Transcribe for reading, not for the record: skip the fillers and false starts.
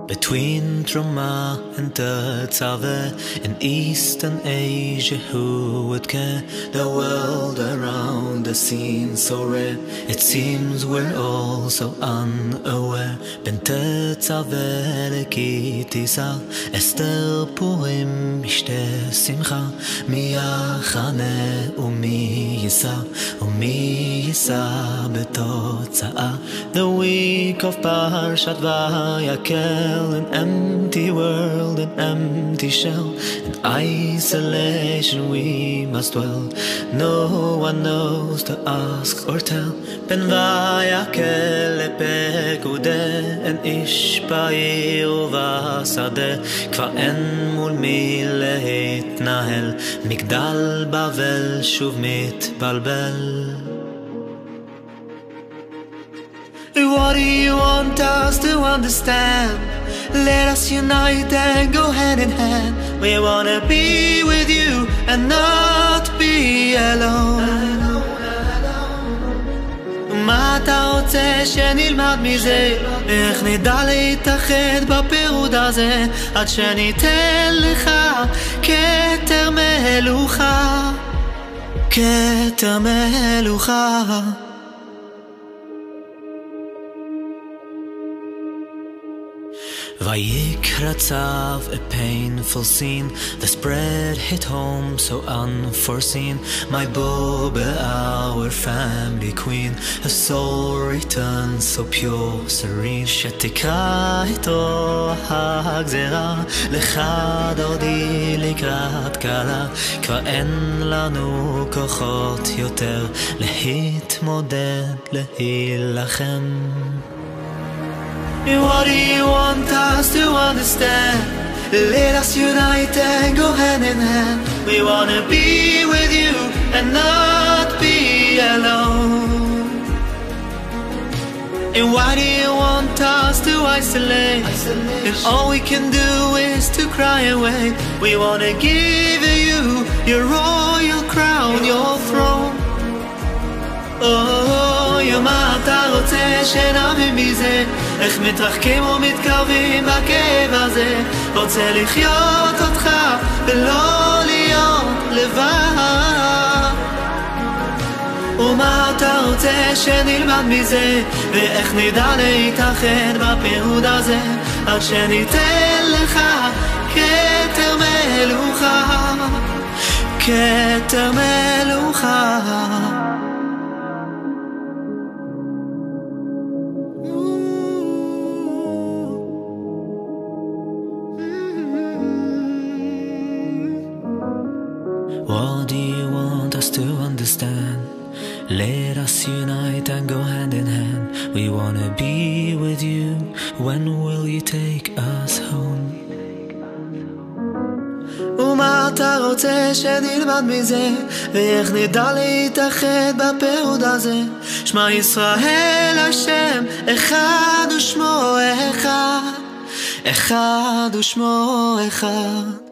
Between Truma and Tetzaveh in Eastern Asia, who would care? The world around the scene so rare, it seems we're all so unaware. Ben Tetzaveh lekitisa, Esther Purim mishte simcha, mi yachane umi yisa betotzaah. The week of Parshat Vayakel, an empty world, an empty shell, in isolation we must dwell. No one knows to ask or tell. Ben Vayakel lepekudeh, en ish ba'ir u'bassadeh, kvar en mul mi להתנהל, מגדל בבל שוב מתבלבל. What do you want us to understand? Let us unite and go hand in hand. We wanna be with you and not be alone. מה אתה רוצה שנלמד מזה? איך נדע להתאחד בפירוד הזה? עד שניתן לך כתר מלוכה, כתר מלוכה. Vayikra Tzav, a painful scene. The spread hit home so unforeseen. My Boba, our family queen, her soul returns so pure, serene. Shetikra ito hagzera, lecha dodi likrat kala. Kvar en lanu kochot yoter, להתמודד, להילחם. What do you want us to understand? Let us unite and go hand in hand. We wanna be with you and not be alone. And why do you want us to isolate? If all we can do is to cry away. We wanna give you your royal crown, your throne. Oh, מה אתה רוצה שנבין מזה? איך מתרחקים ומתקרבים בכאב הזה? רוצה לחיות אותך ולא להיות לבד. ומה אתה רוצה שנלמד מזה? ואיך נדע להתאחד בפירוד הזה? עד שניתן לך כתר מלוכה, כתר מלוכה. What do you want us to understand? Let us unite and go hand in hand. We wanna be with you. When will you take us home? ומה אתה רוצה שנלמד מזה? ואיך נדע להתאחד בפירוד הזה? שמע ישראל השם, אחד ושמו אחד, אחד ושמו אחד.